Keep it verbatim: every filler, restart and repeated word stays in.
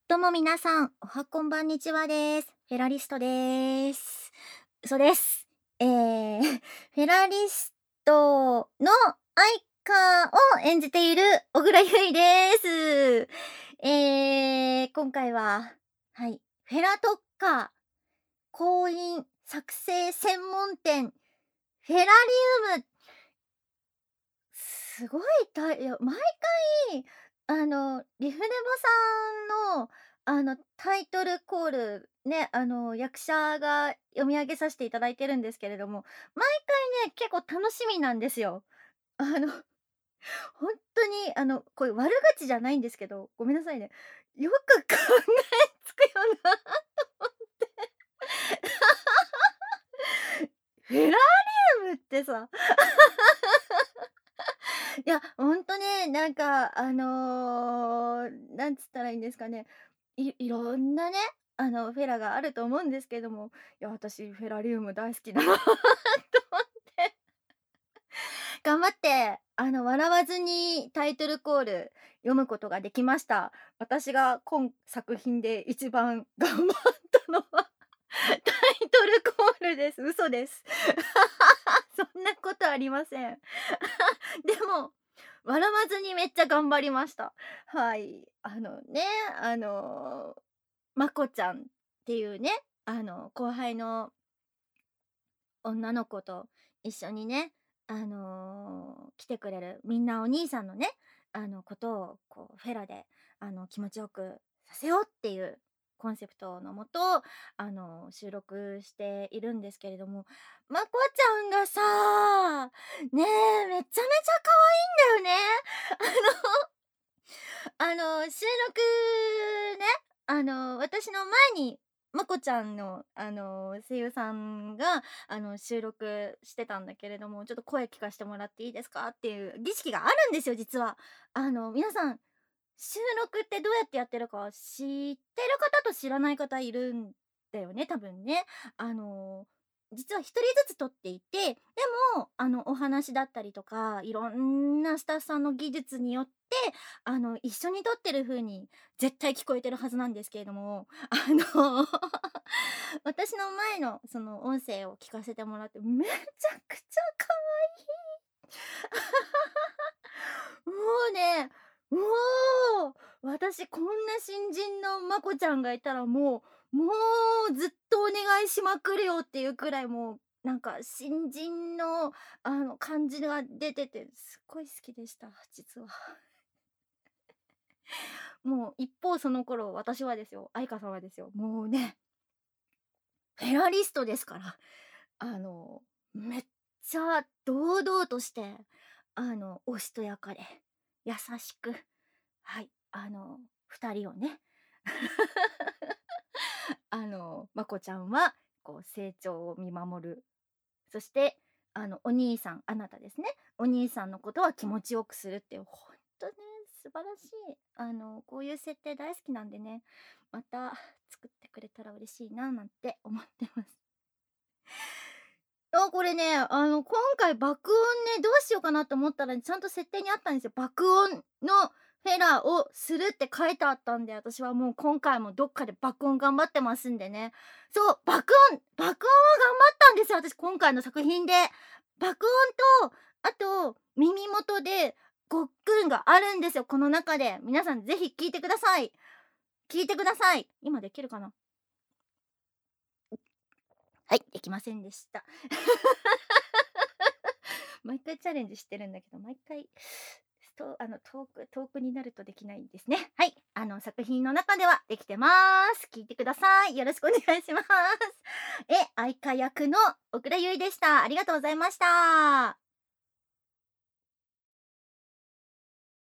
どうも皆さん、おはこんばんにちはです。フェラリストです。嘘です。えー、フェラリストのアイカを演じている小倉優衣です。えー、今回は、はい、フェラ特化婚姻作成専門店フェラリウム。すごいたいや、毎回、あの、リフネボさんの、あの、タイトルコール、ね、あの、役者が読み上げさせていただいてるんですけれども、毎回ね、結構楽しみなんですよ。あの、ほんとに、あの、これ悪口じゃないんですけど、ごめんなさいね。よく考えつくよなと思って。フェラリウムってさ。いや、ほんとね、なんか、あの、なんつったらいいんですかね、いいろんなね、あの、フェラがあると思うんですけども、いや、私フェラリウム大好きだなと思って。頑張って、あの、笑わずにタイトルコール読むことができました。私が今作品で一番頑張ったのはタイトルコールです。嘘です。そんなことありません。でも、笑わずにめっちゃ頑張りました。はい。あのね、あの、まこちゃんっていうね、あの、後輩の女の子と一緒にね、あの、来てくれるみんなお兄さんのね、あの、ことをこうフェラで、あの、気持ちよくさせようっていうコンセプトのもと、あの、収録しているんですけれども、まこちゃんがさ、ねえ、めちゃめちゃ可愛いんだよね。あのあの、収録ね、あの、私の前にまこちゃんの、あの、声優さんが、あの、収録してたんだけれども、ちょっと声聞かしてもらっていいですかっていう儀式があるんですよ、実は。あの、皆さん、収録ってどうやってやってるか知ってる方と知らない方いるんだよね、多分ね。あの、実はひとりずつ撮っていて、でも、あの、お話だったりとか、いろんなスタッフさんの技術によって、あの、一緒に撮ってる風に絶対聞こえてるはずなんですけれども、あの、私の前のその音声を聞かせてもらって、めちゃくちゃ可愛い。もうね、もう、私こんな新人のまこちゃんがいたらもう、もうずっとお願いしまくるよっていうくらいもう、なんか新人のあの感じが出てて、すっごい好きでした、実は。もう一方その頃、私はですよ、愛花さんはですよ、もうね、フェラリストですから、あの、めっちゃ堂々として、あの、おしとやかで、優しく、はい、あの、二人をね、あの、まこちゃんは、こう成長を見守る。そして、あの、お兄さん、あなたですね。お兄さんのことは気持ちよくするっていう、ほんとね、素晴らしい。あの、こういう設定大好きなんでね、また作ってくれたら嬉しいななんて思ってます。あ、これね、あの、今回爆音ね、どうしようかなと思ったら、ちゃんと設定にあったんですよ。爆音のフェラをするって書いてあったんで、私はもう今回もどっかで爆音頑張ってますんでね。そう、爆音爆音は頑張ったんですよ、私今回の作品で。爆音と、あと、耳元でごっくんがあるんですよ、この中で。皆さんぜひ聞いてください。聞いてください。今できるかな？はい、できませんでした。毎回チャレンジしてるんだけど、毎回、とあの、遠く遠くになるとできないんですね。はい、あの、作品の中ではできてます。聞いてください。よろしくお願いします。え、愛花役の小倉優衣でした。ありがとうございました。